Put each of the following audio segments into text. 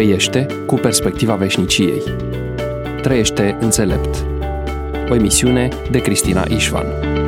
Trăiește cu perspectiva veșniciei. Trăiește înțelept. O emisiune de Cristina Ișvan.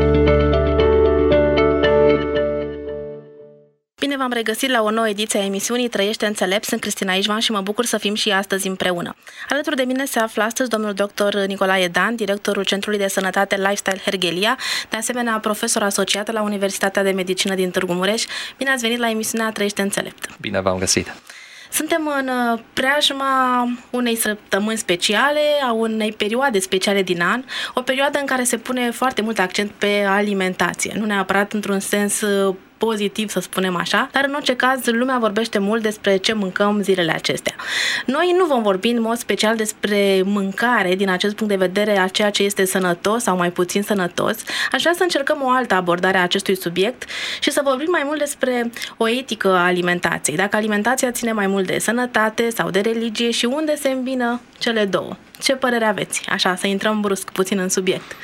Bine v-am regăsit la o nouă ediție a emisiunii Trăiește înțelept. Sunt Cristina Ișvan și mă bucur să fim și astăzi împreună. Alături de mine se află astăzi domnul dr. Nicolae Dan, directorul Centrului de Sănătate Lifestyle Herghelia, de asemenea profesor asociat la Universitatea de Medicină din Târgu Mureș. Bine ați venit la emisiunea Trăiește înțelept. Bine v-am găsit. Suntem în preajma unei săptămâni speciale, a unei perioade speciale din an, o perioadă în care se pune foarte mult accent pe alimentație, nu neapărat într-un sens pozitiv, să spunem așa, dar în orice caz lumea vorbește mult despre ce mâncăm zilele acestea. Noi nu vom vorbi în mod special despre mâncare din acest punct de vedere a ceea ce este sănătos sau mai puțin sănătos. Aș vrea să încercăm o altă abordare a acestui subiect și să vorbim mai mult despre o etică a alimentației. Dacă alimentația ține mai mult de sănătate sau de religie și unde se îmbină cele două. Ce părere aveți? Așa, să intrăm brusc puțin în subiect.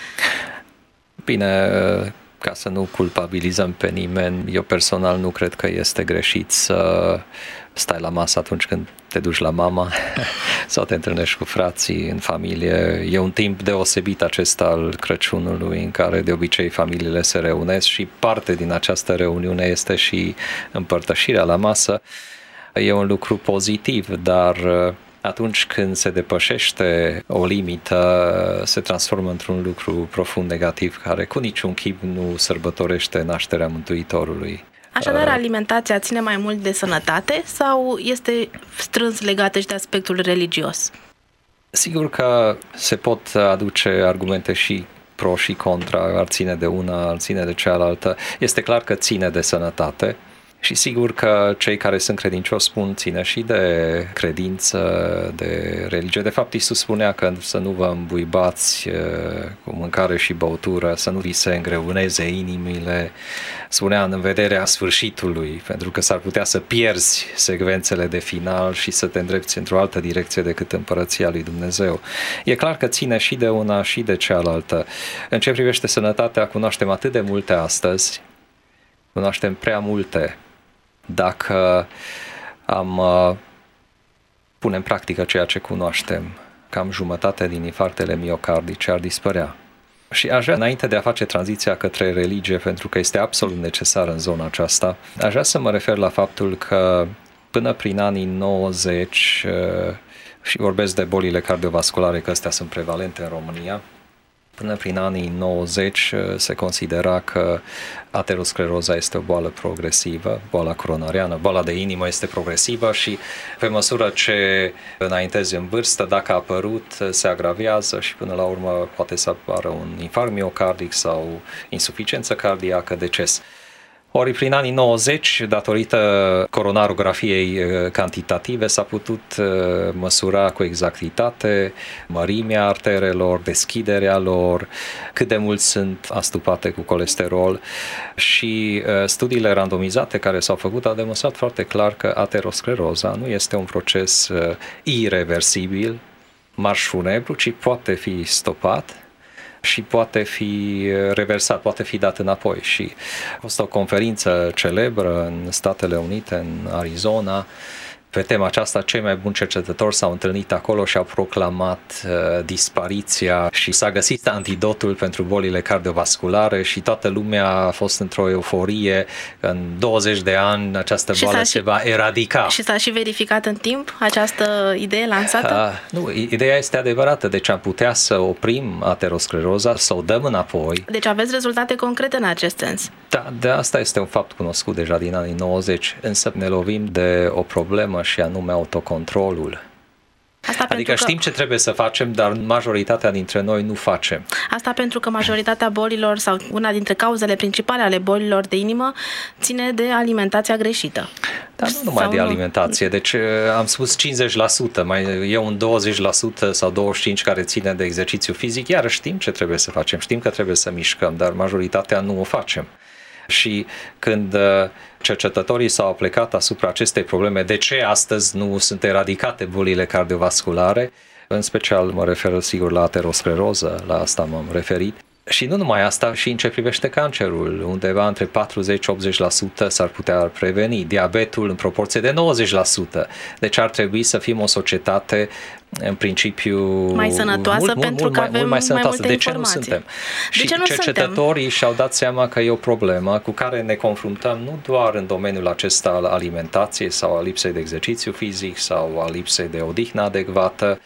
Bine, ca să nu culpabilizăm pe nimeni, eu personal nu cred că este greșit să stai la masă atunci când te duci la mama sau te întâlnești cu frații în familie. E un timp deosebit acesta al Crăciunului în care de obicei familiile se reunesc și parte din această reuniune este și împărtășirea la masă. E un lucru pozitiv, dar atunci când se depășește o limită, se transformă într-un lucru profund negativ, care cu niciun chip nu sărbătorește nașterea Mântuitorului. Așadar, alimentația ține mai mult de sănătate sau este strâns legată și de aspectul religios? Sigur că se pot aduce argumente și pro și contra, ar ține de una, ar ține de cealaltă. Este clar că ține de sănătate. Și sigur că cei care sunt credincioși spun ține și de credință, de religie. De fapt, Iisus spunea că să nu vă îmbuibați cu mâncare și băutură, să nu vi se îngreuneze inimile. Spunea în vederea sfârșitului, pentru că s-ar putea să pierzi secvențele de final și să te îndrepți într-o altă direcție decât împărăția lui Dumnezeu. E clar că ține și de una și de cealaltă. În ce privește sănătatea, cunoaștem atât de multe astăzi, cunoaștem prea multe. Dacă am pune în practică ceea ce cunoaștem, cam jumătate din infarctele miocardice ar dispărea. Și aș vrea, înainte de a face tranziția către religie, pentru că este absolut necesar în zona aceasta, aș vrea să mă refer la faptul că până prin anii 90, și vorbesc de bolile cardiovasculare, că astea sunt prevalente în România, până prin anii 90 se considera că ateroscleroza este o boală progresivă, boala coronariană, boala de inimă este progresivă și pe măsură ce înaintezi în vârstă, dacă a apărut, se agravează și până la urmă poate să apară un infarct miocardic sau insuficiență cardiacă, deces. Ori prin anii 90, datorită coronarografiei cantitative, s-a putut măsura cu exactitate mărimea arterelor, deschiderea lor, cât de mult sunt astupate cu colesterol și studiile randomizate care s-au făcut au demonstrat foarte clar că ateroscleroza nu este un proces ireversibil, marș funebru, ci poate fi stopat și poate fi reversat, poate fi dat înapoi. Și a fost o conferință celebră în Statele Unite, în Arizona, pe tema aceasta. Cei mai buni cercetători s-au întâlnit acolo și au proclamat dispariția și s-a găsit antidotul pentru bolile cardiovasculare și toată lumea a fost într-o euforie că în 20 de ani această boală se va eradica. Și s-a și verificat în timp această idee lansată? Nu, ideea este adevărată, deci am putea să oprim ateroscleroza, să o dăm înapoi. Deci aveți rezultate concrete în acest sens? Da, de asta este un fapt cunoscut deja din anii 90, însă ne lovim de o problemă și anume autocontrolul. Adică știm ce trebuie să facem, dar majoritatea dintre noi nu facem. Asta pentru că majoritatea bolilor sau una dintre cauzele principale ale bolilor de inimă ține de alimentația greșită. Dar nu numai de alimentație. Deci am spus 50%, mai e un 20% sau 25% care ține de exercițiu fizic. Iar știm ce trebuie să facem, știm că trebuie să mișcăm, dar majoritatea nu o facem. Și când cercetătorii s-au plecat asupra acestei probleme, de ce astăzi nu sunt eradicate bolile cardiovasculare, în special mă refer sigur la ateroscleroză, la asta m-am referit, Și nu numai asta, și în ce privește cancerul, undeva între 40-80% s-ar putea preveni, diabetul în proporție de 90%. Deci ar trebui să fim o societate în principiu mai sănătoasă, pentru că avem mai multe de informații. ce nu suntem? De ce nu cercetătorii și-au dat seama că e o problemă cu care ne confruntăm nu doar în domeniul acesta al alimentației sau al lipsei de exercițiu fizic sau al lipsei de odihnă adecvată,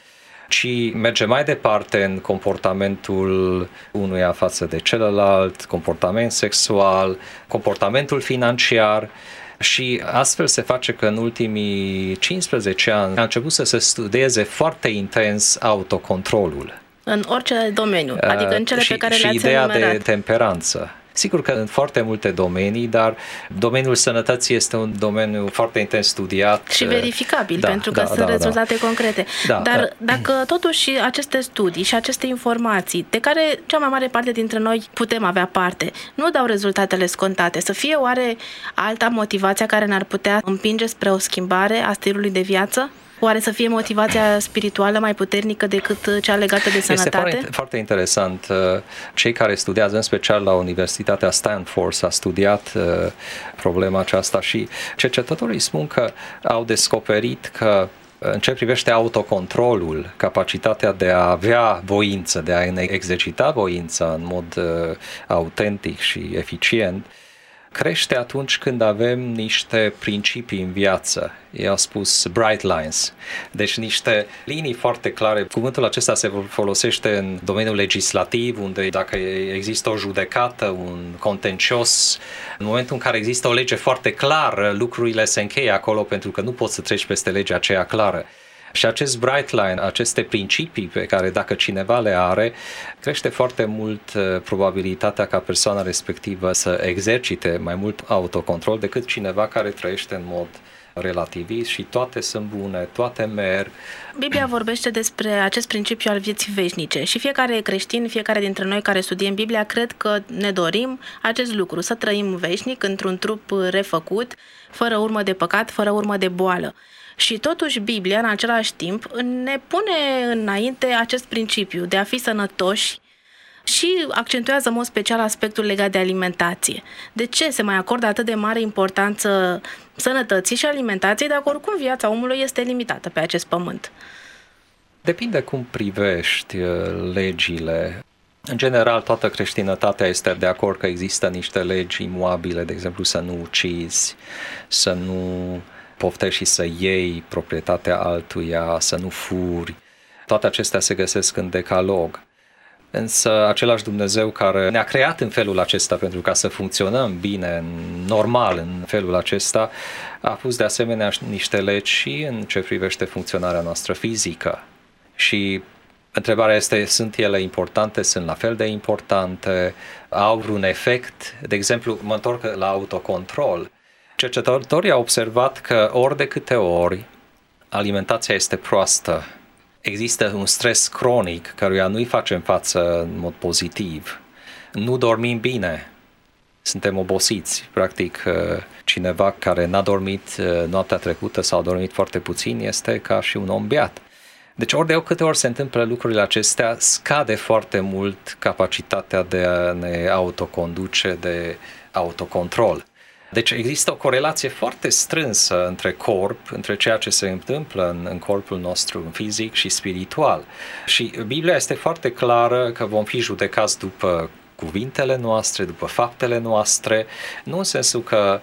ci merge mai departe în comportamentul unuia față de celălalt, comportament sexual, comportamentul financiar. Și astfel se face că în ultimii 15 ani a început să se studieze foarte intens autocontrolul. În orice domeniu, adică în cele pe care le-ați și ideea enumerat. de temperanță. Sigur că în foarte multe domenii, dar domeniul sănătății este un domeniu foarte intens studiat. Și verificabil, pentru că sunt rezultate concrete. Dar dacă totuși aceste studii și aceste informații, de care cea mai mare parte dintre noi putem avea parte, nu dau rezultatele scontate, să fie oare alta motivația care ne-ar putea împinge spre o schimbare a stilului de viață? Oare să fie motivația spirituală mai puternică decât cea legată de sănătate? Este foarte interesant. Cei care studiază, în special la Universitatea Stanford, s-a studiat problema aceasta și cercetătorii spun că au descoperit că în ce privește autocontrolul, capacitatea de a avea voință, de a ne exercita voința în mod autentic și eficient, crește atunci când avem niște principii în viață. Ei au spus bright lines, deci niște linii foarte clare. Cuvântul acesta se folosește în domeniul legislativ, unde dacă există o judecată, un contencios, în momentul în care există o lege foarte clară, lucrurile se încheie acolo pentru că nu poți să treci peste legea aceea clară. Și acest bright line, aceste principii pe care dacă cineva le are, crește foarte mult probabilitatea ca persoana respectivă să exercite mai mult autocontrol decât cineva care trăiește în mod relativist și toate sunt bune, toate merg. Biblia vorbește despre acest principiu al vieții veșnice și fiecare creștin, fiecare dintre noi care studiem Biblia, cred că ne dorim acest lucru, să trăim veșnic într-un trup refăcut, fără urmă de păcat, fără urmă de boală. Și totuși Biblia, în același timp, ne pune înainte acest principiu de a fi sănătoși și accentuează în mod special aspectul legat de alimentație. De ce se mai acordă atât de mare importanță sănătății și alimentației, dacă oricum viața omului este limitată pe acest pământ? Depinde cum privești legile. În general, toată creștinătatea este de acord că există niște legi imoabile, de exemplu să nu ucizi, să nu poftești și să iei proprietatea altuia, să nu furi. Toate acestea se găsesc în Decalog. Însă același Dumnezeu care ne-a creat în felul acesta pentru ca să funcționăm bine, normal în felul acesta, a pus de asemenea niște legi și în ce privește funcționarea noastră fizică. Și întrebarea este, sunt ele importante, sunt la fel de importante, au vreun efect? De exemplu, mă întorc la autocontrol. Cercetătorii au observat că ori de câte ori alimentația este proastă, există un stres cronic căruia nu-i facem față în mod pozitiv, nu dormim bine, suntem obosiți. Practic, cineva care n-a dormit noaptea trecută sau a dormit foarte puțin este ca și un om beat. Deci ori de câte ori se întâmplă lucrurile acestea, scade foarte mult capacitatea de a ne autoconduce, de autocontrol. Deci există o corelație foarte strânsă între corp, între ceea ce se întâmplă în corpul nostru fizic și spiritual. Și Biblia este foarte clară că vom fi judecați după cuvintele noastre, după faptele noastre, nu în sensul că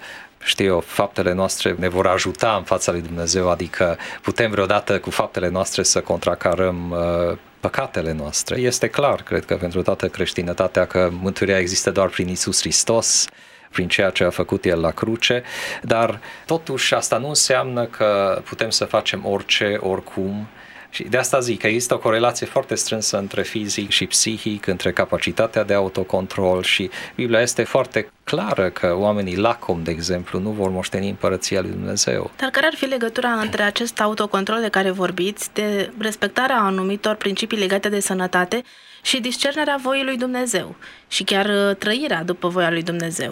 faptele noastre ne vor ajuta în fața lui Dumnezeu, adică putem vreodată cu faptele noastre să contracarăm păcatele noastre. Este clar, cred că pentru toată creștinătatea, că mântuirea există doar prin Iisus Hristos, prin ceea ce a făcut El la cruce, dar totuși asta nu înseamnă că putem să facem orice, oricum. Și de asta zic că există o corelație foarte strânsă între fizic și psihic, între capacitatea de autocontrol și Biblia este foarte clară că oamenii lacomi, de exemplu, nu vor moșteni împărăția lui Dumnezeu. Dar care ar fi legătura între acest autocontrol de care vorbiți, de respectarea anumitor principii legate de sănătate și discernerea voii lui Dumnezeu și chiar trăirea după voia lui Dumnezeu?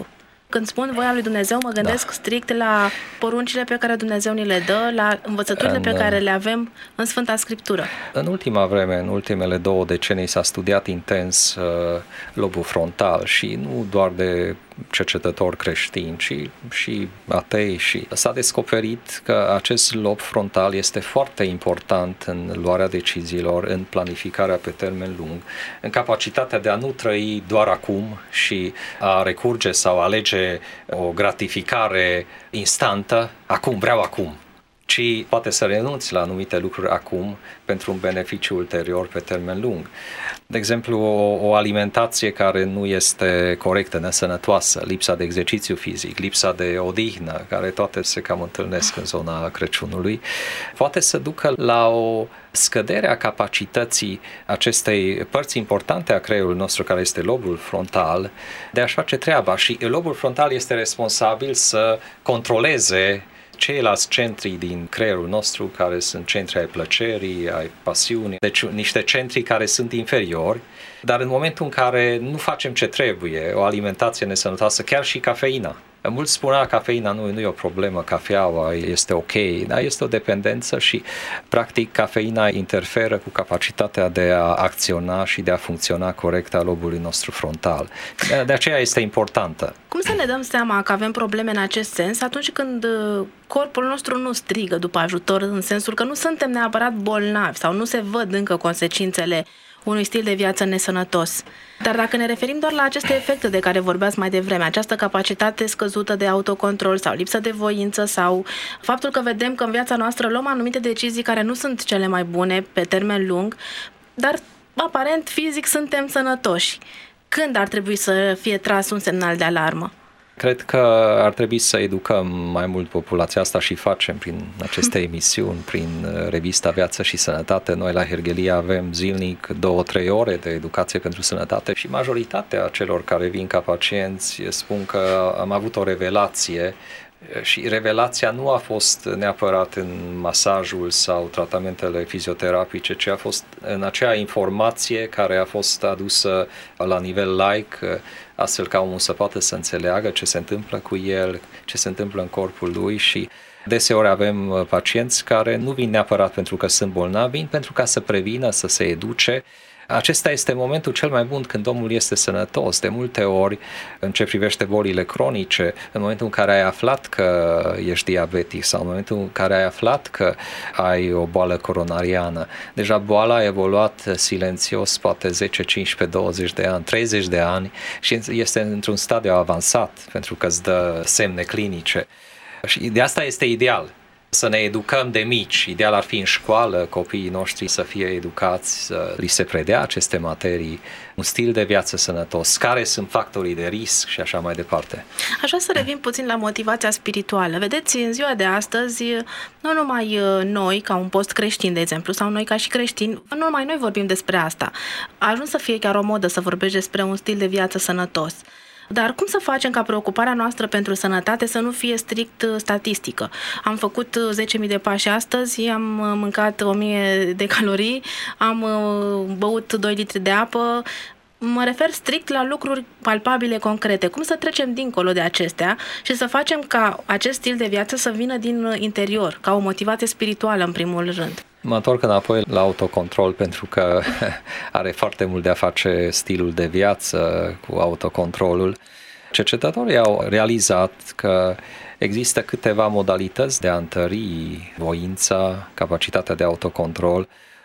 Când spun voia lui Dumnezeu, mă gândesc strict la poruncile pe care Dumnezeu ni le dă, la învățăturile pe care le avem în Sfânta Scriptură. În ultima vreme, în ultimele 2 decenii, s-a studiat intens lobul frontal și nu doar de cercetători creștini, ci și atei, și s-a descoperit că acest lob frontal este foarte important în luarea deciziilor, în planificarea pe termen lung, în capacitatea de a nu trăi doar acum și a recurge sau alege o gratificare instantă, vreau acum, ci poate să renunți la anumite lucruri acum pentru un beneficiu ulterior pe termen lung. De exemplu, o alimentație care nu este corectă, nesănătoasă, lipsa de exercițiu fizic, lipsa de odihnă, care toate se cam întâlnesc în zona Crăciunului, poate să ducă la o scădere a capacității acestei părți importante a creierului nostru, care este lobul frontal, de a-și face treaba. Și lobul frontal este responsabil să controleze ceilalți centri din creierul nostru, care sunt centri ai plăcerii, ai pasiunii, deci niște centri care sunt inferiori, dar în momentul în care nu facem ce trebuie, o alimentație nesănătoasă, chiar și cafeina. Mulți spunea cafeina nu e o problemă, cafeaua este ok, dar este o dependență și practic cafeina interferă cu capacitatea de a acționa și de a funcționa corect a lobului nostru frontal. De aceea este importantă. Cum să ne dăm seama că avem probleme în acest sens atunci când corpul nostru nu strigă după ajutor, în sensul că nu suntem neapărat bolnavi sau nu se văd încă consecințele unui stil de viață nesănătos? Dar dacă ne referim doar la aceste efecte de care vorbeați mai devreme, această capacitate scăzută de autocontrol sau lipsă de voință sau faptul că vedem că în viața noastră luăm anumite decizii care nu sunt cele mai bune pe termen lung, dar aparent fizic suntem sănătoși, când ar trebui să fie tras un semnal de alarmă? Cred că ar trebui să educăm mai mult populația asta și facem prin aceste emisiuni, prin revista Viață și Sănătate. Noi la Herghelia avem zilnic 2-3 ore de educație pentru sănătate și majoritatea celor care vin ca pacienți spun că am avut o revelație. Și revelația nu a fost neapărat în masajul sau tratamentele fizioterapice, ci a fost în acea informație care a fost adusă la nivel laic, astfel ca omul să poată să înțeleagă ce se întâmplă cu el, ce se întâmplă în corpul lui. Și deseori avem pacienți care nu vin neapărat pentru că sunt bolnavi, vin pentru ca să prevină, să se educe. Acesta este momentul cel mai bun când omul este sănătos. De multe ori, în ce privește bolile cronice, în momentul în care ai aflat că ești diabetic sau în momentul în care ai aflat că ai o boală coronariană, deja boala a evoluat silențios, poate 10, 15, 20 de ani, 30 de ani și este într-un stadiu avansat pentru că îți dă semne clinice. Și de asta este ideal. Să ne educăm de mici. Ideal ar fi în școală copiii noștri să fie educați, să li se predea aceste materii, un stil de viață sănătos, care sunt factorii de risc și așa mai departe. Aș vrea să revin puțin la motivația spirituală. Vedeți, în ziua de astăzi, nu numai noi, ca un post creștin, de exemplu, sau noi ca și creștini, nu numai noi vorbim despre asta. A ajuns să fie chiar o modă să vorbești despre un stil de viață sănătos. Dar cum să facem ca preocuparea noastră pentru sănătate să nu fie strict statistică? Am făcut 10.000 de pași astăzi, am mâncat 1.000 de calorii, am băut 2 litri de apă. Mă refer strict la lucruri palpabile, concrete. Cum să trecem dincolo de acestea și să facem ca acest stil de viață să vină din interior, ca o motivație spirituală în primul rând? Mă întorc înapoi la autocontrol pentru că are foarte mult de a face stilul de viață cu autocontrolul. Cercetătorii au realizat că există câteva modalități de a întări voința, capacitatea de autocontrol.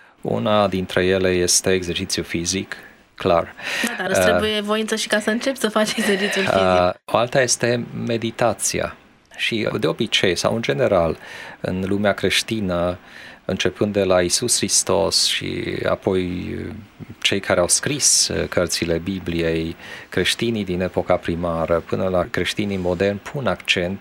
Una dintre ele este exercițiu fizic, clar. Da, dar îți trebuie voință și ca să începi să faci exercițiul fizic. O alta este meditația. Și de obicei, sau în general, în lumea creștină, începând de la Iisus Hristos și apoi cei care au scris cărțile Bibliei, creștinii din epoca primară până la creștinii moderni, pun accent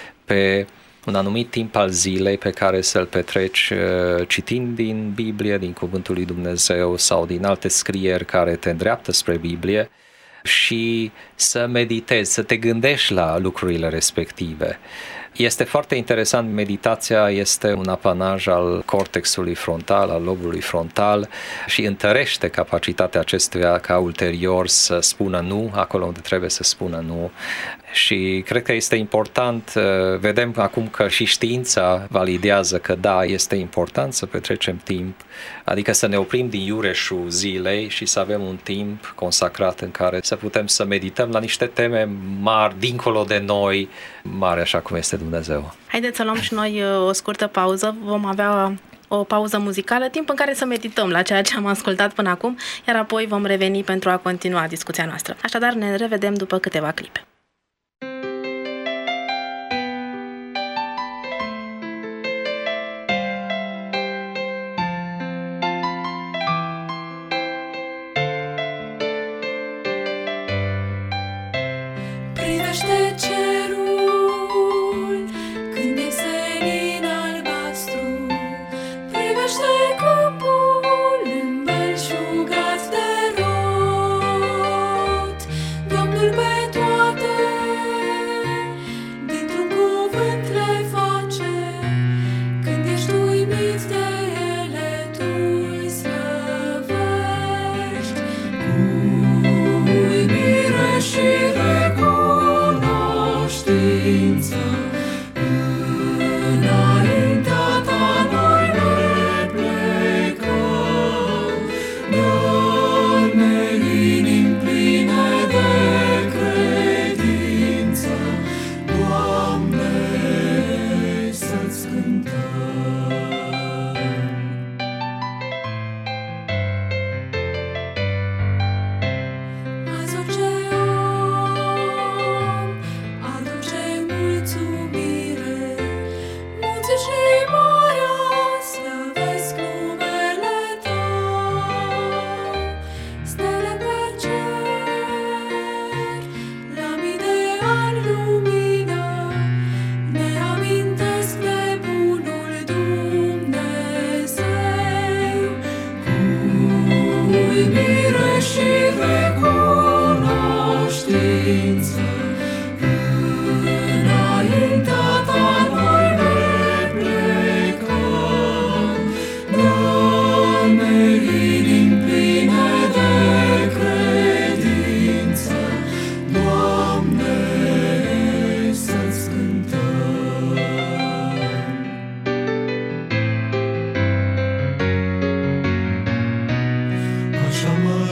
pe un anumit timp al zilei pe care să-l petreci citind din Biblie, din Cuvântul lui Dumnezeu sau din alte scrieri care te îndreaptă spre Biblie și să meditezi, să te gândești la lucrurile respective. Este foarte interesant, meditația este un apanaj al cortexului frontal, al lobului frontal și întărește capacitatea acestuia ca ulterior să spună nu acolo unde trebuie să spună nu. Și cred că este important, vedem acum că și știința validează că da, este important să petrecem timp, adică să ne oprim din iureșul zilei și să avem un timp consacrat în care să putem să medităm la niște teme mari, dincolo de noi, mari așa cum este Dumnezeu. Haideți să luăm și noi o scurtă pauză, vom avea o pauză muzicală, timp în care să medităm la ceea ce am ascultat până acum, iar apoi vom reveni pentru a continua discuția noastră. Așadar, ne revedem după câteva clipe. Privește cerul când e senin albastru, privește câmpul îmbelșugat de rot. Domnul pe toate dintr-un cuvânt le face, când ești uimit de ele tu-i slăvești. Cu uimire și recunoștință înaintea ta noi ne plecăm. Dă-ne inimi pline de credință, Doamne, să-ți cântăm. Azi orice om aduce mulțumire, munții și marea slăvesc numele Tău. Stele pe cer, la mii de ani lumină, ne amintesc de bunul Dumnezeu. Cu uimire și recunoștință înaintea ta noi ne plecăm. Dă-ne inimi pline de credință, Doamne, să-ți cântăm. Așa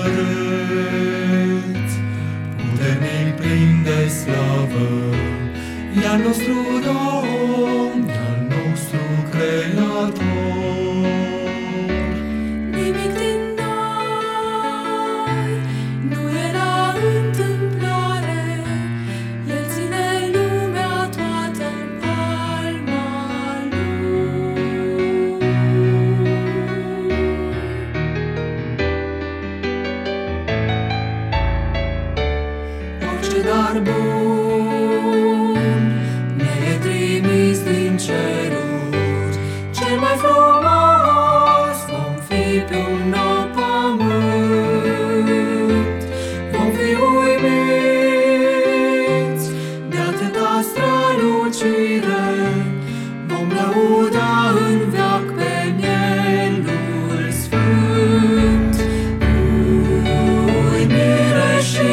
măreț, puternic plin de slavă, e al nostru Domn, e al nostru Creator. Nimic din noi nu e la întâmplare, El ține lumea toată în palma Lui. Orice dar bun ne e trimis din ceruri, cel mai frumos vom fi pe un nou pământ. Vom fi uimiți de atâta strălucire, vom lăuda în veac pe Mielul Sfânt. Cu uimire și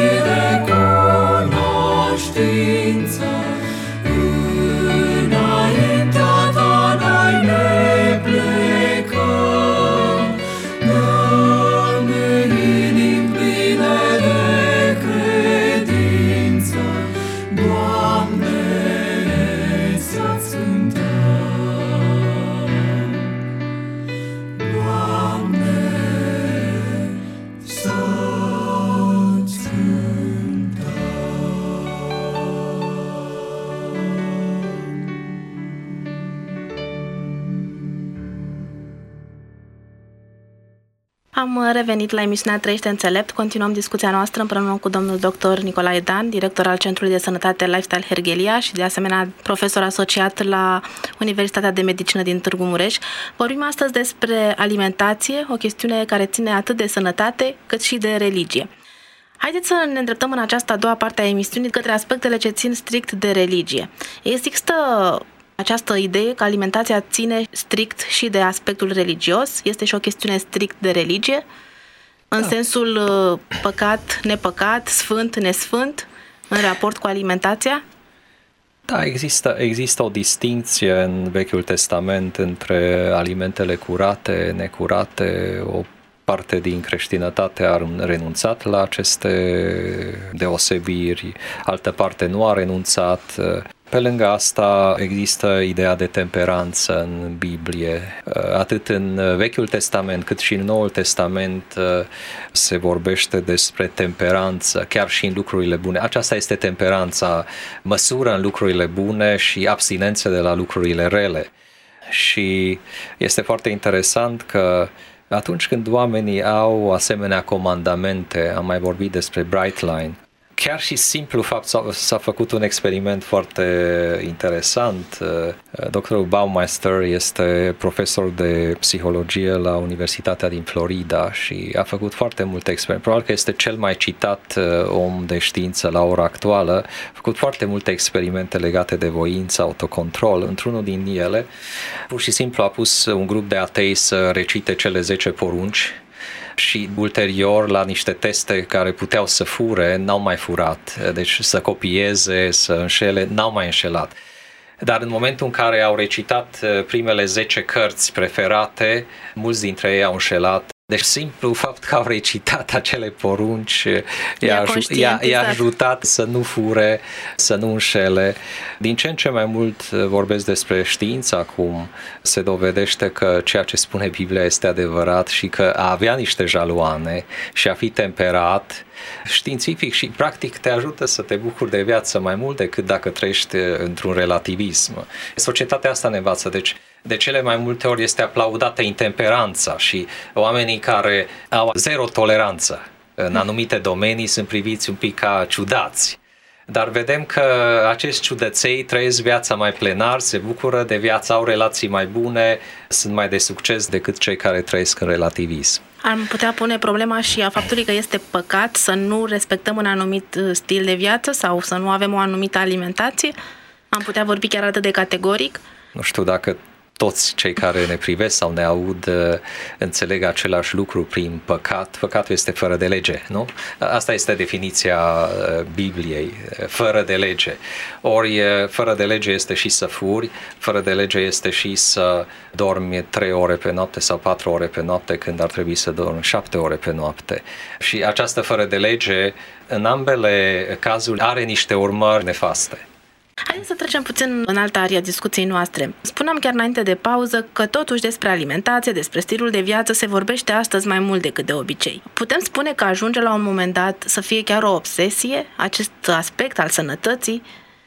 recunoștință înaintea ta noi ne plecăm. Dă-ne inimi pline de credință, Doamne, să-ți cântăm. Doamne, să-ți Am revenit la emisiunea Trăiește Înțelept. Continuăm discuția noastră împreună cu domnul dr. Nicolae Dan, director al Centrului de Sănătate Lifestyle Herghelia și de asemenea profesor asociat la Universitatea de Medicină din Târgu Mureș. Vorbim astăzi despre alimentație, o chestiune care ține atât de sănătate cât și de religie. Haideți să ne îndreptăm în această a doua parte a emisiunii către aspectele ce țin strict de religie. Există această idee că alimentația ține strict și de aspectul religios? Este și o chestiune strict de religie? În sensul păcat, nepăcat, sfânt, nesfânt, în raport cu alimentația? Da, există o distinție în Vechiul Testament între alimentele curate, necurate. O parte din creștinătate a renunțat la aceste deosebiri, altă parte nu a renunțat. Pe lângă asta există ideea de temperanță în Biblie. Atât în Vechiul Testament cât și în Noul Testament se vorbește despre temperanță, chiar și în lucrurile bune. Aceasta este temperanța, măsură în lucrurile bune și abstinență de la lucrurile rele. Și este foarte interesant că atunci când oamenii au asemenea comandamente, am mai vorbit despre Bright Line, chiar și simplu fapt s-a făcut un experiment foarte interesant. Doctorul Baumeister este profesor de psihologie la Universitatea din Florida și a făcut foarte multe experimente. Probabil că este cel mai citat om de știință la ora actuală. A făcut foarte multe experimente legate de voință, autocontrol. Într-unul din ele, pur și simplu a pus un grup de atei să recite cele 10 porunci și ulterior la niște teste care puteau să fure, n-au mai furat, deci să copieze, să înșele, n-au mai înșelat. Dar în momentul în care au recitat primele 10 cărți preferate, mulți dintre ei au înșelat. Deci simplu fapt că au recitat acele porunci i-a ajutat să nu fure, să nu înșele. Din ce în ce mai mult vorbesc despre știință acum, se dovedește că ceea ce spune Biblia este adevărat și că a avea niște jaloane și a fi temperat științific și practic te ajută să te bucuri de viață mai mult decât dacă trăiești într-un relativism. Societatea asta ne învață, deci de cele mai multe ori este aplaudată intemperanța și oamenii care au zero toleranță în anumite domenii sunt priviți un pic ca ciudați. Dar vedem că acești ciudăței trăiesc viața mai plenar, se bucură de viață, au relații mai bune, sunt mai de succes decât cei care trăiesc în relativism. Am putea pune problema și a faptului că este păcat să nu respectăm un anumit stil de viață sau să nu avem o anumită alimentație? Am putea vorbi chiar atât de categoric? Nu știu dacă toți cei care ne privesc sau ne aud înțeleg același lucru prin păcat. Păcatul este fără de lege, nu? Asta este definiția Bibliei, fără de lege. Ori fără de lege este și să furi, fără de lege este și să dormi 3 ore pe noapte sau 4 ore pe noapte când ar trebui să dormi 7 ore pe noapte. Și această fără de lege, în ambele cazuri, are niște urmări nefaste. Haideți să trecem puțin în alta aria discuției noastre. Spuneam chiar înainte de pauză că totuși despre alimentație, despre stilul de viață se vorbește astăzi mai mult decât de obicei. Putem spune că ajunge la un moment dat să fie chiar o obsesie acest aspect al sănătății?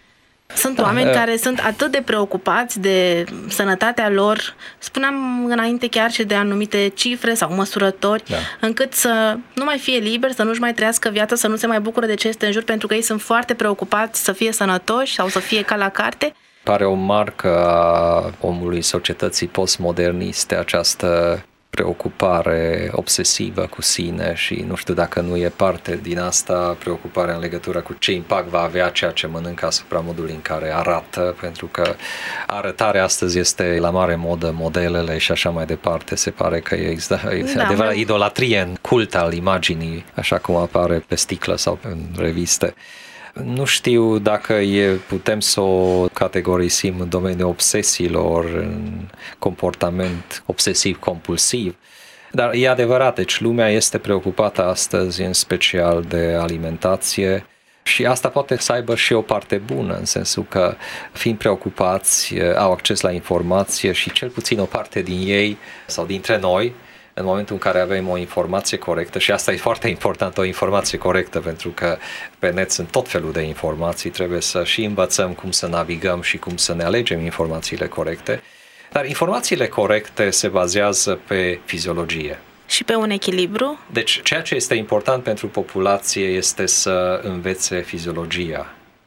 Sunt oameni care sunt atât de preocupați de sănătatea lor, spuneam înainte chiar și de anumite cifre sau măsurători, încât să nu mai fie liber, să nu-și mai trăiască viața, să nu se mai bucure de ce este în jur, pentru că ei sunt foarte preocupați să fie sănătoși sau să fie ca la carte. Pare o marcă a omului societății postmoderniste această preocupare obsesivă cu sine și nu știu dacă nu e parte din asta preocuparea în legătură cu ce impact va avea ceea ce mănâncă asupra modului în care arată, pentru că arătarea astăzi este la mare modă, modelele și așa mai departe, se pare că există adevărat idolatrie în cult al imaginii, așa cum apare pe sticlă sau în reviste. Nu știu dacă putem să o categorisim în domeniul obsesiilor, în comportament obsesiv-compulsiv, dar e adevărat, deci lumea este preocupată astăzi în special de alimentație și asta poate să aibă și o parte bună, în sensul că fiind preocupați au acces la informație și cel puțin o parte din ei sau dintre noi, în momentul în care avem o informație corectă, și asta e foarte important, o informație corectă, pentru că pe net sunt tot felul de informații, trebuie să și învățăm cum să navigăm și cum să ne alegem informațiile corecte, dar informațiile corecte se bazează pe fiziologie. Și pe un echilibru? Deci ceea ce este important pentru populație este să învețe fiziologia.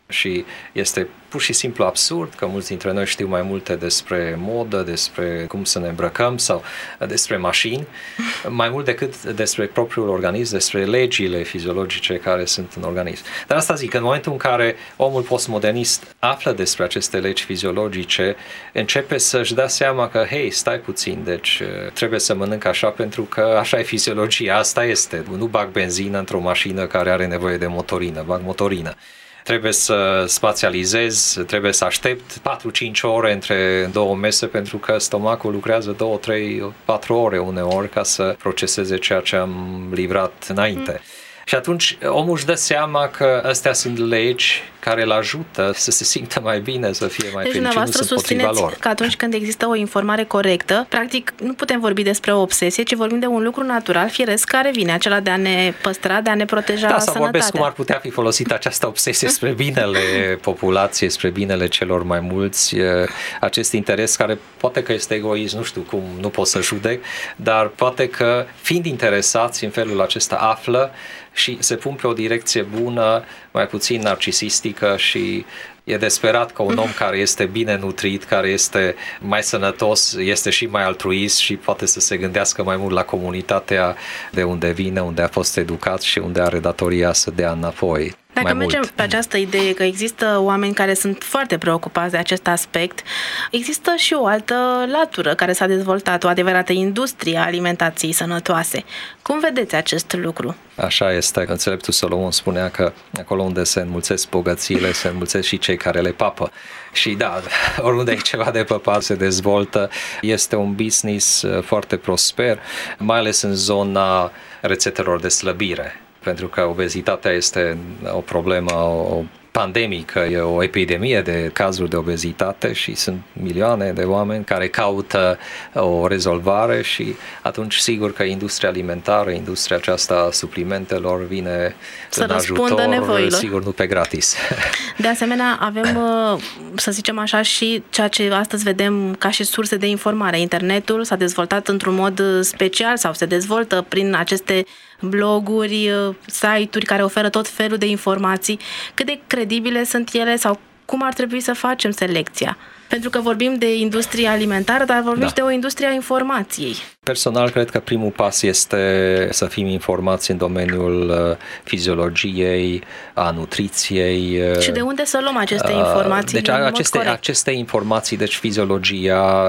Și este pur și simplu absurd că mulți dintre noi știu mai multe despre modă, despre cum să ne îmbrăcăm sau despre mașini, mai mult decât despre propriul organism, despre legile fiziologice care sunt în organism. Dar asta zic, în momentul în care omul postmodernist află despre aceste legi fiziologice, începe să-și dea seama că, hei, stai puțin, deci trebuie să mănânc așa pentru că așa e fiziologia, asta este. Nu bag benzină într-o mașină care are nevoie de motorină, bag motorină. Trebuie să spațializez, trebuie să aștept 4-5 ore între două mese pentru că stomacul lucrează 2, 3, 4 ore uneori ca să proceseze ceea ce am livrat înainte. Și atunci omul își dă seama că astea sunt legi care îl ajută să se simtă mai bine, să fie mai fericit, nu sunt potriva lor. Că atunci când există o informare corectă, practic nu putem vorbi despre o obsesie, ci vorbim de un lucru natural, firesc, care vine, acela de a ne păstra, de a ne proteja sănătatea. Sau vorbesc cum ar putea fi folosită această obsesie spre binele populației, spre binele celor mai mulți, acest interes care poate că este egoist, nu știu cum, nu pot să judec, dar poate că fiind interesați în felul acesta află și se pun pe o direcție bună, mai puțin narcisistică și e desperat că un om care este bine nutrit, care este mai sănătos, este și mai altruist și poate să se gândească mai mult la comunitatea de unde vine, unde a fost educat și unde are datoria să dea înapoi. Dacă mergem pe această idee că există oameni care sunt foarte preocupați de acest aspect, există și o altă latură care s-a dezvoltat, o adevărată industrie a alimentației sănătoase. Cum vedeți acest lucru? Așa este. Înțeleptul Solomon spunea că acolo unde se înmulțesc bogățiile, se înmulțesc și cei care le papă. Și da, oriunde e ceva de păpat se dezvoltă. Este un business foarte prosper, mai ales în zona rețetelor de slăbire. Pentru că obezitatea este o problemă pandemică, e o epidemie de cazuri de obezitate și sunt milioane de oameni care caută o rezolvare și atunci sigur că industria alimentară, industria aceasta a suplimentelor vine să în ajutor, nevoilor. Sigur nu pe gratis. De asemenea, avem, să zicem așa, și ceea ce astăzi vedem ca și surse de informare. Internetul s-a dezvoltat într-un mod special sau se dezvoltă prin aceste bloguri, site-uri care oferă tot felul de informații. Cât de credibile sunt ele sau cum ar trebui să facem selecția? Pentru că vorbim de industria alimentară, dar vorbim și de o industrie a informației. Personal, cred că primul pas este să fim informați în domeniul fiziologiei, a nutriției. Și de unde să luăm aceste informații? Deci aceste informații, deci fiziologia,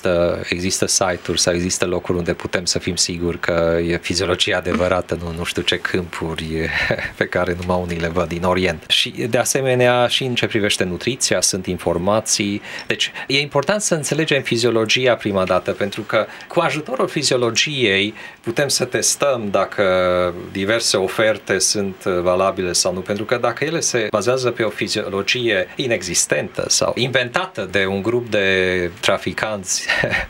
există site-uri sau există locuri unde putem să fim siguri că e fiziologia adevărată, nu știu ce câmpuri pe care numai unii le văd din Orient. Și de asemenea și în ce privește nutriția sunt informații. Deci e important să înțelegem fiziologia prima dată, pentru că cu ajutorul fiziologiei putem să testăm dacă diverse oferte sunt valabile sau nu, pentru că dacă ele se bazează pe o fiziologie inexistentă sau inventată de un grup de traficanți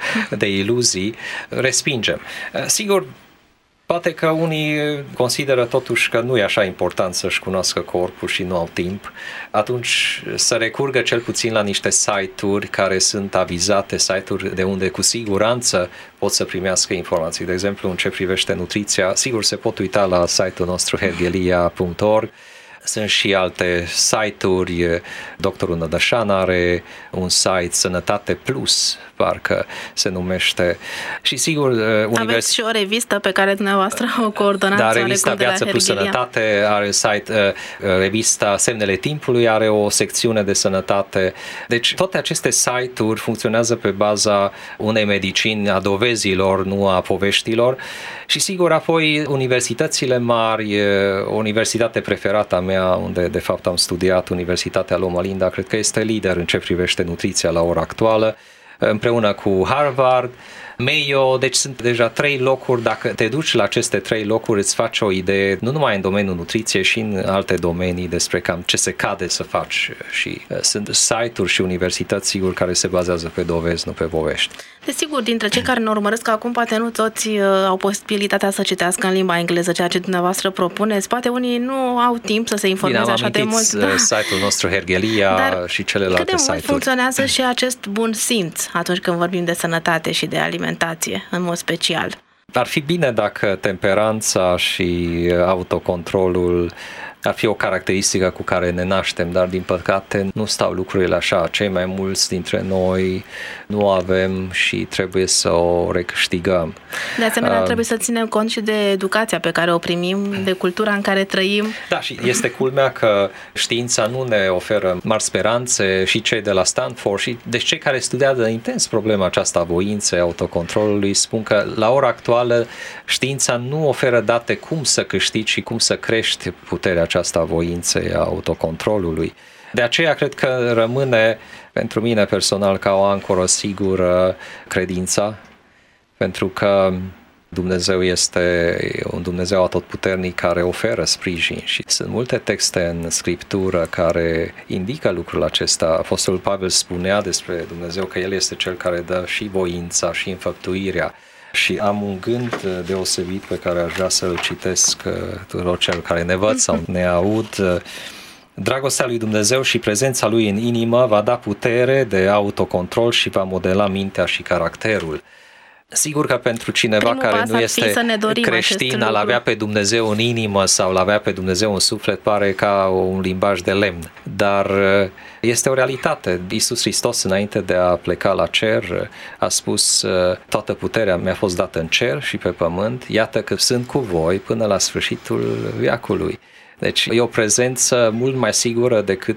de iluzii, respingem. Sigur, poate că unii consideră totuși că nu e așa important să-și cunoască corpul și nu au timp, atunci să recurgă cel puțin la niște site-uri care sunt avizate, site-uri de unde cu siguranță pot să primească informații. De exemplu, în ce privește nutriția, sigur se pot uita la site-ul nostru hergelia.org. Sunt și alte site-uri, doctorul Nădășan are un site, Sănătate Plus, parcă se numește. Și sigur, aveți și o revistă pe care dumneavoastră o coordonați. Da, revista Viață plus Sănătate are site, revista Semnele Timpului are o secțiune de sănătate. Deci toate aceste site-uri funcționează pe baza unei medicini a dovezilor, nu a poveștilor. Și sigur, apoi universitățile mari, o universitate preferată a mea, unde de fapt am studiat, Universitatea Loma Linda, cred că este lider în ce privește nutriția la ora actuală, împreună cu Harvard, Mayo, deci sunt deja 3 locuri. Dacă te duci la aceste 3 locuri, îți faci o idee, nu numai în domeniul nutriției, și în alte domenii despre cam ce se cade să faci. Și sunt site-uri și universități, sigur, care se bazează pe dovezi, nu pe povești. Desigur, dintre cei care ne urmăresc acum, poate nu toți au posibilitatea să citească în limba engleză ceea ce dumneavoastră propuneți. Poate unii nu au timp să se informeze așa de mult. Site-ul nostru Hergelia și celelalte site-uri. Cât de mult funcționează și acest bun simț atunci când vorbim de sănătate și de alimentație, în mod special? Ar fi bine dacă temperanța și autocontrolul ar fi o caracteristică cu care ne naștem, dar din păcate nu stau lucrurile așa. Cei mai mulți dintre noi nu avem și trebuie să o recâștigăm. De asemenea, trebuie să ținem cont și de educația pe care o primim, de cultura în care trăim. Da, și este culmea că știința nu ne oferă mari speranțe, și cei de la Stanford, și deci cei care studiază intens problema aceasta a voinței, autocontrolului, spun că la ora actuală știința nu oferă date cum să câștigi și cum să crești puterea aceasta a voinței, a autocontrolului. De aceea cred că rămâne pentru mine personal ca o ancoră sigură credința, pentru că Dumnezeu este un Dumnezeu atotputernic care oferă sprijin și sunt multe texte în Scriptură care indică lucrul acesta. Apostolul Pavel spunea despre Dumnezeu că El este Cel care dă și voința și înfăptuirea. Și am un gând deosebit pe care aș vrea să-l citesc tuturor celor care ne văd sau ne aud. Dragostea lui Dumnezeu și prezența Lui în inimă va da putere de autocontrol și va modela mintea și caracterul. Sigur că pentru cineva care nu este creștin, a-L avea pe Dumnezeu în inimă sau L avea pe Dumnezeu în suflet pare ca un limbaj de lemn, dar este o realitate. Iisus Hristos, înainte de a pleca la cer, a spus: toată puterea mi-a fost dată în cer și pe pământ, iată că sunt cu voi până la sfârșitul veacului. Deci e o prezență mult mai sigură decât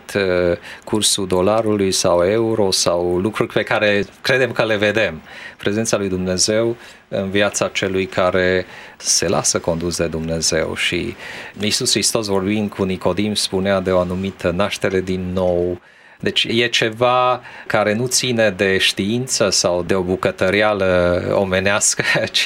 cursul dolarului sau euro sau lucruri pe care credem că le vedem. Prezența lui Dumnezeu în viața celui care se lasă condus de Dumnezeu. Și Iisus Hristos, vorbind cu Nicodim, spunea de o anumită naștere din nou. Deci e ceva care nu ține de știință sau de o bucătărială omenească, ci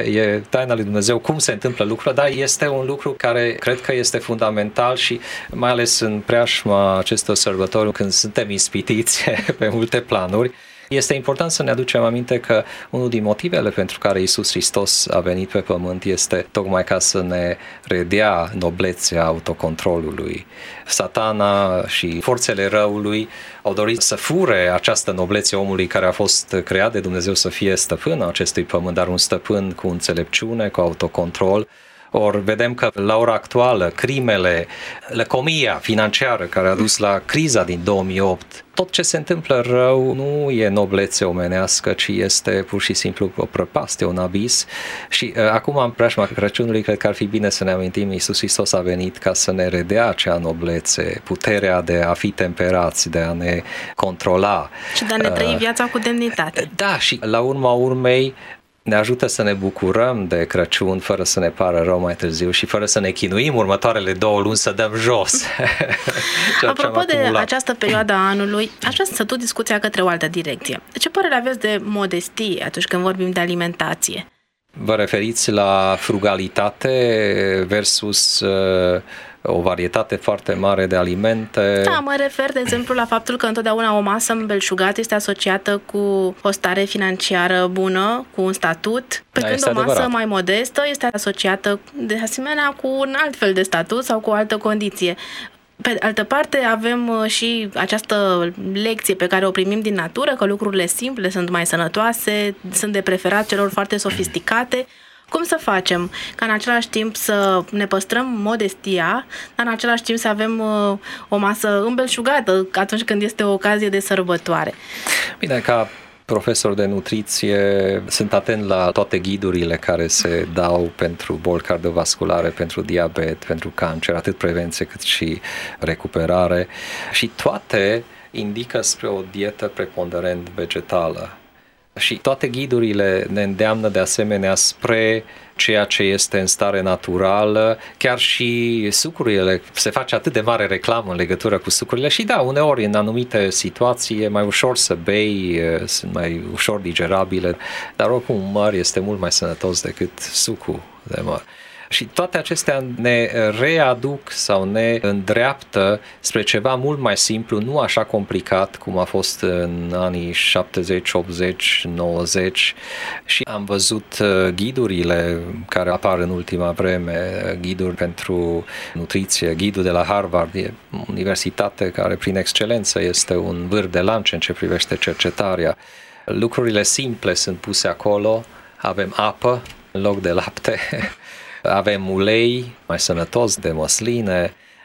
e taina lui Dumnezeu, cum se întâmplă lucrurile, dar este un lucru care cred că este fundamental și mai ales în preajma acestor sărbători, când suntem ispitiți pe multe planuri, este important să ne aducem aminte că unul din motivele pentru care Iisus Hristos a venit pe pământ este tocmai ca să ne redea noblețea autocontrolului. Satana și forțele răului au dorit să fure această noblețe omului care a fost creat de Dumnezeu să fie stăpânul acestui pământ, dar un stăpân cu înțelepciune, cu autocontrol. Ori vedem că la ora actuală crimele, lăcomia financiară care a dus la criza din 2008, tot ce se întâmplă rău nu e noblețe omenească, ci este pur și simplu o prăpastie, un abis. Și acum, în preajma Crăciunului, cred că ar fi bine să ne amintim, Iisus Hristos a venit ca să ne redea acea noblețe, puterea de a fi temperați, de a ne controla. Și de a ne trăi viața cu demnitate. Da, și la urma urmei, ne ajută să ne bucurăm de Crăciun fără să ne pară rău mai târziu și fără să ne chinuim următoarele 2 luni să dăm jos. Apropo de această perioadă a anului, aș vrea să duc discuția către o altă direcție. Ce părere aveți de modestie atunci când vorbim de alimentație? Vă referiți la frugalitate versus o varietate foarte mare de alimente? Da, mă refer, de exemplu, la faptul că întotdeauna o masă îmbelșugată este asociată cu o stare financiară bună, cu un statut, pe când o masă mai modestă este asociată, de asemenea, cu un alt fel de statut sau cu o altă condiție. Pe de altă parte, avem și această lecție pe care o primim din natură, că lucrurile simple sunt mai sănătoase, sunt de preferat celor foarte sofisticate. Cum să facem ca în același timp să ne păstrăm modestia, dar în același timp să avem o masă îmbelșugată atunci când este o ocazie de sărbătoare? Bine, ca profesor de nutriție sunt atent la toate ghidurile care se dau pentru boli cardiovasculare, pentru diabet, pentru cancer, atât prevenție cât și recuperare, și toate indică spre o dietă preponderent vegetală. Și toate ghidurile ne îndeamnă de asemenea spre ceea ce este în stare naturală, chiar și sucurile, se face atât de mare reclamă în legătură cu sucurile și da, uneori în anumite situații e mai ușor să bei, sunt mai ușor digerabile, dar oricum măr este mult mai sănătos decât sucul de măr. Și toate acestea ne readuc sau ne îndreaptă spre ceva mult mai simplu, nu așa complicat cum a fost în anii 70, 80, 90 și am văzut ghidurile care apar în ultima vreme, ghiduri pentru nutriție, ghidul de la Harvard, e o universitate care prin excelență este un vârf de lance în ce privește cercetarea. Lucrurile simple sunt puse acolo, avem apă în loc de lapte, avem ulei mai sănătos de măsline,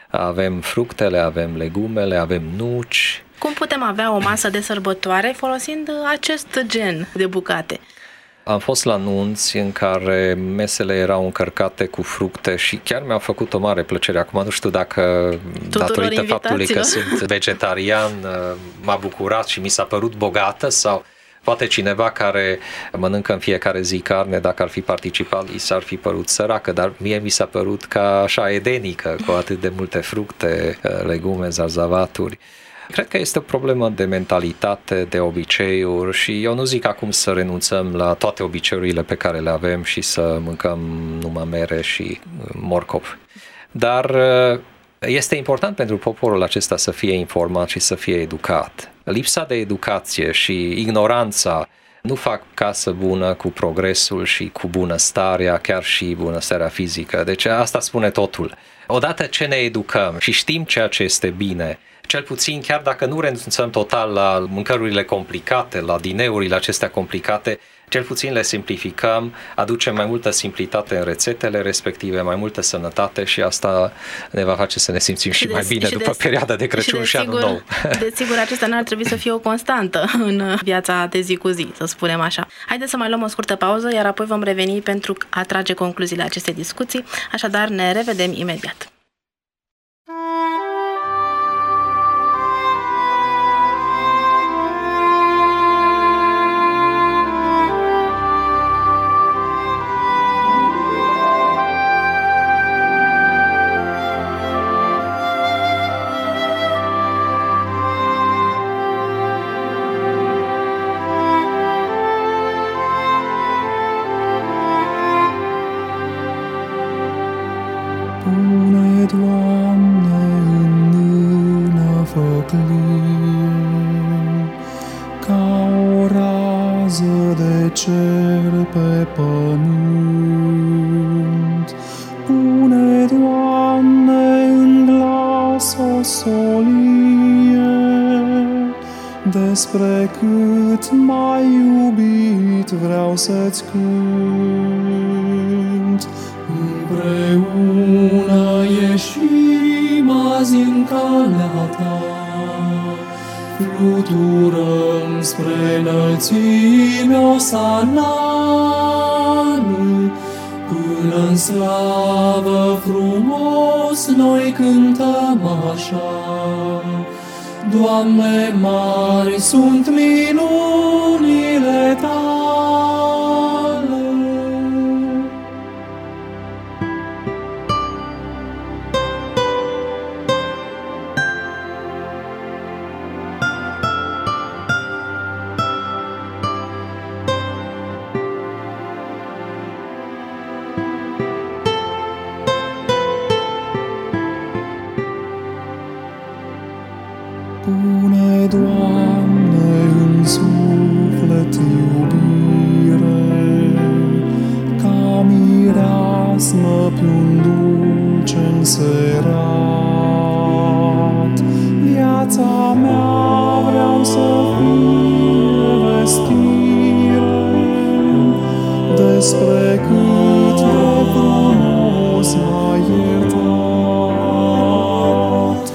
Avem fructele, avem legumele, avem nuci. Cum putem avea o masă de sărbătoare folosind acest gen de bucate? Am fost la nunți în care mesele erau încărcate cu fructe și chiar mi-au făcut o mare plăcere. Acum nu știu dacă datorită faptului că sunt vegetarian m-a bucurat și mi s-a părut bogată sau poate cineva care mănâncă în fiecare zi carne, dacă ar fi participat, i s-ar fi părut săracă, dar mie mi s-a părut ca așa edenică, cu atât de multe fructe, legume, zarzavaturi. Cred că este o problemă de mentalitate, de obiceiuri și eu nu zic acum să renunțăm la toate obiceiurile pe care le avem și să mâncăm numai mere și morcov. Dar este important pentru poporul acesta să fie informat și să fie educat. Lipsa de educație și ignoranța nu fac casă bună cu progresul și cu bunăstarea, chiar și bunăstarea fizică. Deci asta spune totul. Odată ce ne educăm și știm ceea ce este bine, cel puțin chiar dacă nu renunțăm total la mâncărurile complicate, la dineurile acestea complicate, cel puțin le simplificăm, aducem mai multă simplitate în rețetele respective, mai multă sănătate și asta ne va face să ne simțim și mai bine după perioada de Crăciun și Anul Nou. Desigur, acesta n-ar trebui să fie o constantă în viața de zi cu zi, să spunem așa. Haideți să mai luăm o scurtă pauză, iar apoi vom reveni pentru a trage concluziile acestei discuții, așadar ne revedem imediat. Despre cât mai iubit vreau să-ți cânt. Împreună ieșim azi în calea ta, fluturăm spre înălțimea osanală, până în slavă frumos noi cântăm așa. Doamne, mari sunt minunile tale. Pune, Doamne, în suflet iubire, ca mireasmă pe-un dulce înserat. Viața mea vreau să fie vestire despre cât de frumos m-ai iertat.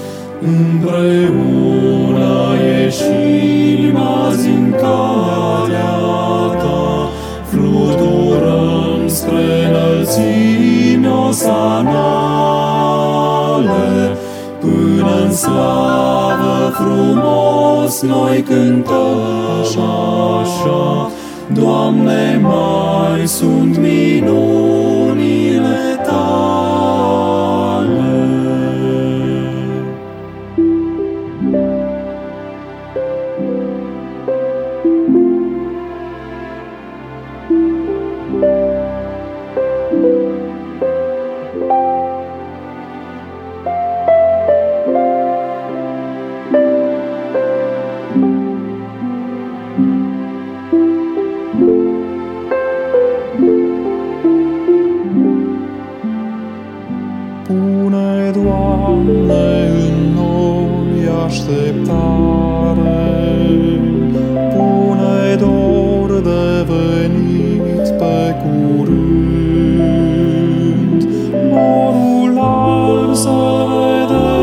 Împreună ieșim azi în calea ta, fluturăm spre înălțimea osanală, până în slavă frumos noi cântăm așa. Doamne, mari sunt minunile tale. Pune, Doamne, în noi așteptare, pune dor de venit pe curând, norul alb să vedem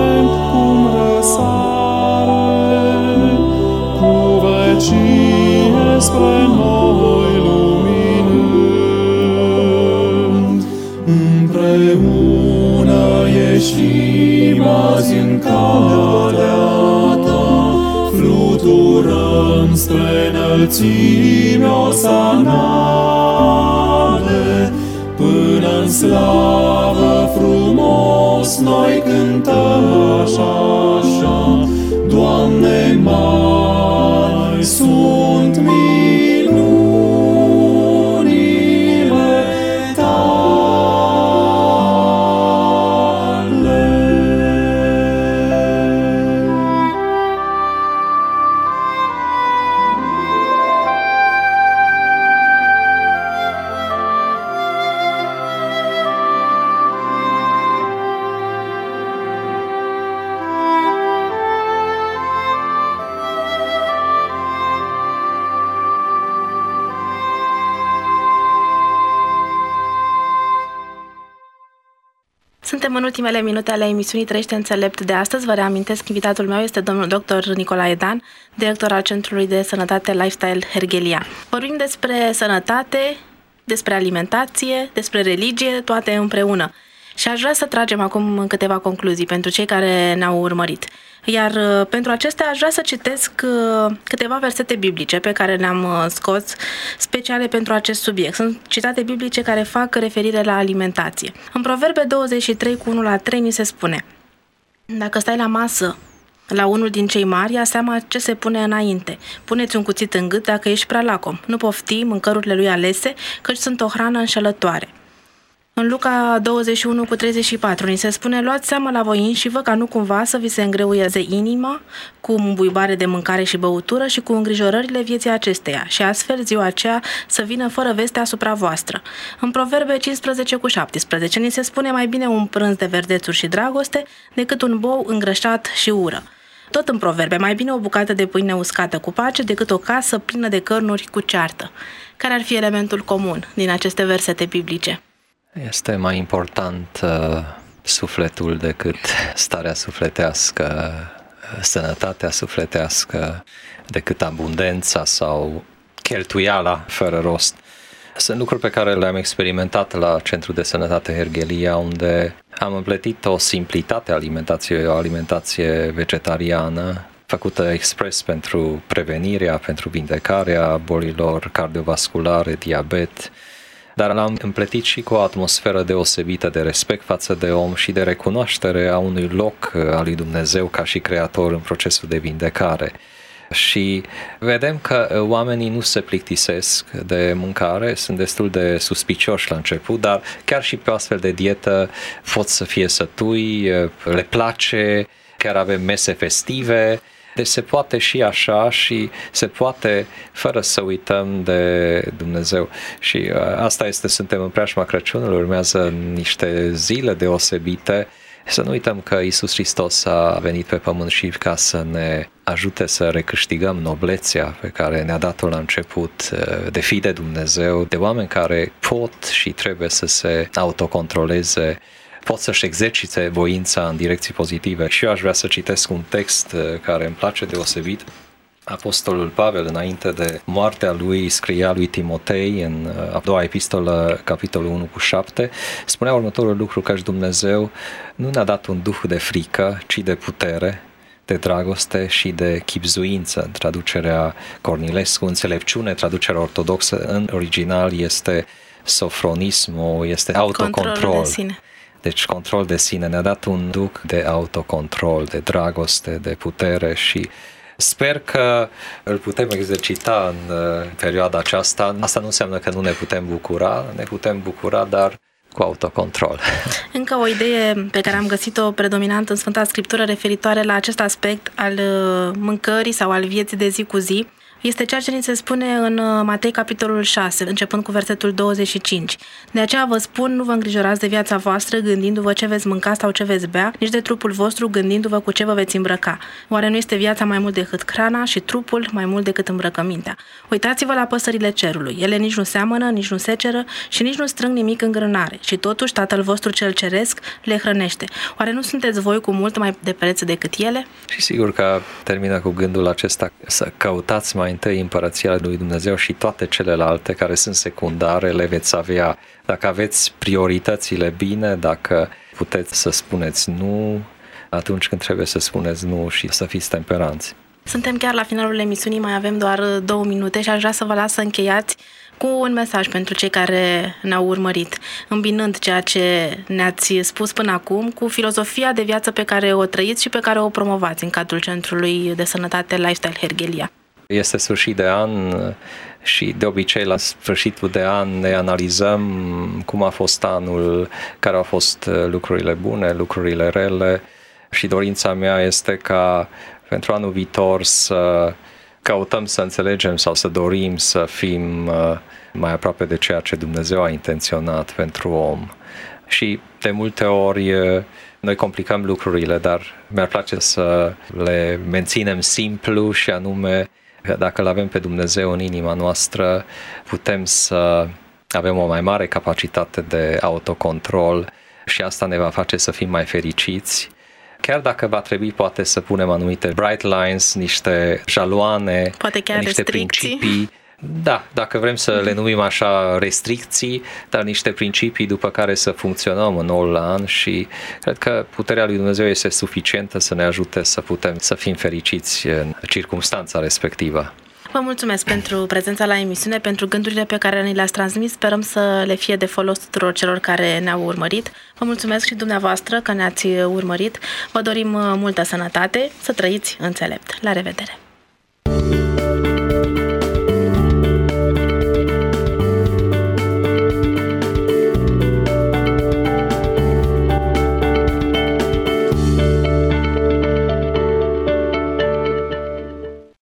azi în calea ta, fluturăm spre înălțimea sa înaltă, până în slavă frumos noi cântăm așa, Doamne, mari sunt minunile tale. Suntem în ultimele minute ale emisiunii Trăiește Înțelept de astăzi. Vă reamintesc, invitatul meu este domnul dr. Nicolae Dan, director al Centrului de Sănătate Lifestyle Herghelia. Vorbim despre sănătate, despre alimentație, despre religie, toate împreună. Și aș vrea să tragem acum câteva concluzii pentru cei care ne-au urmărit. Iar pentru acestea aș vrea să citesc câteva versete biblice pe care le-am scos speciale pentru acest subiect. Sunt citate biblice care fac referire la alimentație. În Proverbe 23 cu 1-3 ni se spune: dacă stai la masă la unul din cei mari, ia seama ce se pune înainte. Puneți un cuțit în gât dacă ești prea lacom. Nu pofti mâncărurile lui alese, căci sunt o hrană înșelătoare. În Luca 21 cu 34 ni se spune: luați seama la voini și vă ca nu cumva să vi se îngreuieze inima cu îmbuibare de mâncare și băutură și cu îngrijorările vieții acesteia și astfel ziua aceea să vină fără veste asupra voastră. În Proverbe 15 cu 17 ni se spune: mai bine un prânz de verdețuri și dragoste decât un bou îngrășat și ură. Tot în Proverbe: mai bine o bucată de pâine uscată cu pace decât o casă plină de cărnuri cu ceartă. Care ar fi elementul comun din aceste versete biblice? Este mai important sufletul decât starea sufletească, sănătatea sufletească, decât abundența sau cheltuiala fără rost. Sunt lucruri pe care le-am experimentat la Centrul de Sănătate Herghelia, unde am împletit o simplitate a alimentației, o alimentație vegetariană, făcută expres pentru prevenirea, pentru vindecarea bolilor cardiovasculare, diabet, dar l-am împletit și cu o atmosferă deosebită de respect față de om și de recunoaștere a unui loc al lui Dumnezeu ca și creator în procesul de vindecare. Și vedem că oamenii nu se plictisesc de mâncare, sunt destul de suspicioși la început, dar chiar și pe o astfel de dietă pot să fie sătui, le place, chiar avem mese festive. Deci se poate și așa și se poate fără să uităm de Dumnezeu. Și asta este, suntem în preajma Crăciunului, urmează niște zile deosebite. Să nu uităm că Iisus Hristos a venit pe pământ și ca să ne ajute să recâștigăm noblețea pe care ne-a dat-o la început, de fi de Dumnezeu, de oameni care pot și trebuie să se autocontroleze, pot să-și exercite voința în direcții pozitive. Și eu aș vrea să citesc un text care îmi place deosebit. Apostolul Pavel, înainte de moartea lui, scria lui Timotei în a doua epistolă, capitolul 1:7, spunea următorul lucru: că Dumnezeu nu ne-a dat un duh de frică, ci de putere, de dragoste și de chibzuință. În traducerea Cornilescu, înțelepciune, traducerea ortodoxă, în original este sofronismul, este autocontrol. Deci control de sine. Ne-a dat un duh de autocontrol, de dragoste, de putere și sper că îl putem exercita în perioada aceasta. Asta nu înseamnă că nu ne putem bucura, ne putem bucura, dar cu autocontrol. Încă o idee pe care am găsit-o predominant în Sfânta Scriptură referitoare la acest aspect al mâncării sau al vieții de zi cu zi este ceea ce ni se spune în Matei capitolul 6, începând cu versetul 25. De aceea vă spun, nu vă îngrijorați de viața voastră gândindu-vă ce veți mânca sau ce veți bea, nici de trupul vostru gândindu-vă cu ce vă veți îmbrăca. Oare nu este viața mai mult decât hrana și trupul mai mult decât îmbrăcămintea? Uitați-vă la păsările cerului. Ele nici nu seamănă, nici nu seceră și nici nu strâng nimic în grânare. Și totuși Tatăl vostru cel ceresc le hrănește. Oare nu sunteți voi cu mult mai de preț decât ele? Și sigur că termină cu gândul acesta: să căutați mai întâi împărăția lui Dumnezeu și toate celelalte care sunt secundare le veți avea. Dacă aveți prioritățile bine, dacă puteți să spuneți nu atunci când trebuie să spuneți nu și să fiți temperanți. Suntem chiar la finalul emisiunii, mai avem doar 2 minute și aș vrea să vă las să încheiați cu un mesaj pentru cei care ne-au urmărit, îmbinând ceea ce ne-ați spus până acum cu filozofia de viață pe care o trăiți și pe care o promovați în cadrul Centrului de Sănătate Lifestyle Herghelia. Este sfârșit de an și de obicei la sfârșitul de an ne analizăm cum a fost anul, care au fost lucrurile bune, lucrurile rele și dorința mea este ca pentru anul viitor să căutăm să înțelegem sau să dorim să fim mai aproape de ceea ce Dumnezeu a intenționat pentru om. Și de multe ori noi complicăm lucrurile, dar mi-ar place să le menținem simplu și anume că dacă îl avem pe Dumnezeu în inima noastră, putem să avem o mai mare capacitate de autocontrol și asta ne va face să fim mai fericiți. Chiar dacă va trebui poate să punem anumite bright lines, niște jaloane, poate chiar niște principii. Da, dacă vrem să le numim așa restricții, dar niște principii după care să funcționăm în noul an și cred că puterea lui Dumnezeu este suficientă să ne ajute să putem să fim fericiți în circumstanța respectivă. Vă mulțumesc pentru prezența la emisiune, pentru gândurile pe care ni le-ați transmis. Sperăm să le fie de folos tuturor celor care ne-au urmărit. Vă mulțumesc și dumneavoastră că ne-ați urmărit. Vă dorim multă sănătate, să trăiți înțelept. La revedere!